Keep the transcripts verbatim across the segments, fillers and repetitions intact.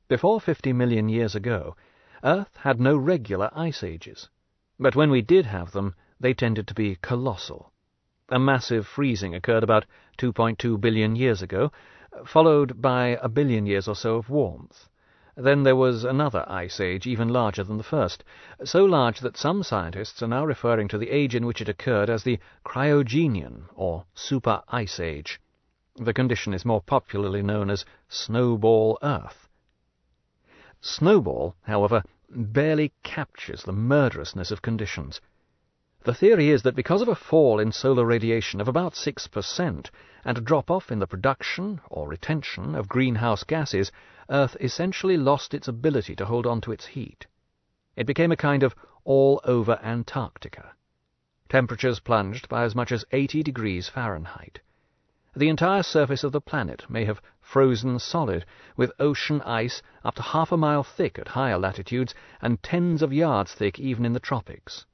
Before fifty million years ago, Earth had no regular ice ages, but when we did have them, they tended to be colossal. A massive freezing occurred about two point two billion years ago, followed by a billion years or so of warmth. Then there was another ice age even larger than the first, so large that some scientists are now referring to the age in which it occurred as the Cryogenian, or Super Ice Age. The condition is more popularly known as Snowball Earth. Snowball, however, barely captures the murderousness of conditions. The theory is that because of a fall in solar radiation of about six percent and a drop-off in the production or retention of greenhouse gases, Earth essentially lost its ability to hold on to its heat. It became a kind of all-over Antarctica. Temperatures plunged by as much as eighty degrees Fahrenheit. The entire surface of the planet may have frozen solid, with ocean ice up to half a mile thick at higher latitudes and tens of yards thick even in the tropics.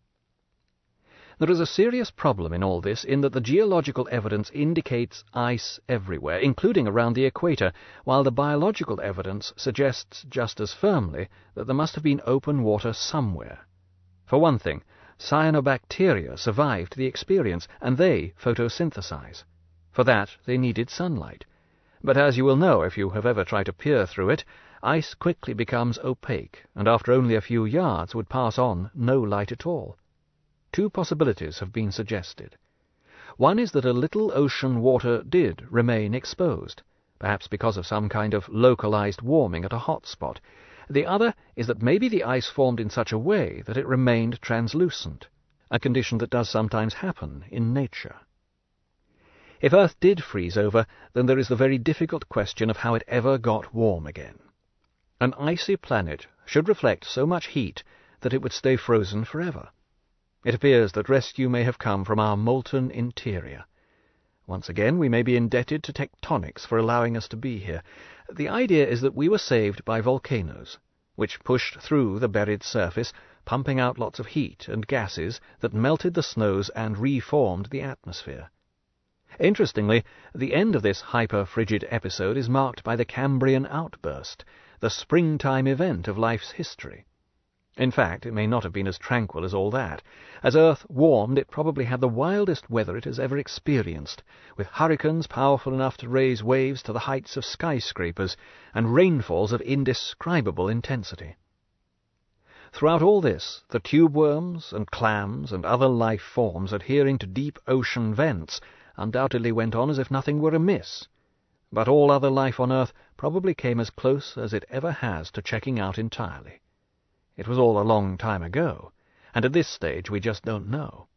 There is a serious problem in all this in that the geological evidence indicates ice everywhere, including around the equator, while the biological evidence suggests just as firmly that there must have been open water somewhere. For one thing, cyanobacteria survived the experience, and they photosynthesize. For that they needed sunlight. But as you will know if you have ever tried to peer through it, ice quickly becomes opaque, and after only a few yards would pass on no light at all. Two possibilities have been suggested. One is that a little ocean water did remain exposed, perhaps because of some kind of localized warming at a hot spot. The other is that maybe the ice formed in such a way that it remained translucent, a condition that does sometimes happen in nature. If Earth did freeze over, then there is the very difficult question of how it ever got warm again. An icy planet should reflect so much heat that it would stay frozen forever. It appears that rescue may have come from our molten interior. Once again, we may be indebted to tectonics for allowing us to be here. The idea is that we were saved by volcanoes, which pushed through the buried surface, pumping out lots of heat and gases that melted the snows and reformed the atmosphere. Interestingly, the end of this hyper-frigid episode is marked by the Cambrian outburst, the springtime event of life's history. In fact, it may not have been as tranquil as all that. As Earth warmed, it probably had the wildest weather it has ever experienced, with hurricanes powerful enough to raise waves to the heights of skyscrapers, and rainfalls of indescribable intensity. Throughout all this, the tube worms and clams and other life forms adhering to deep ocean vents undoubtedly went on as if nothing were amiss. But all other life on Earth probably came as close as it ever has to checking out entirely. It was all a long time ago, and at this stage we just don't know.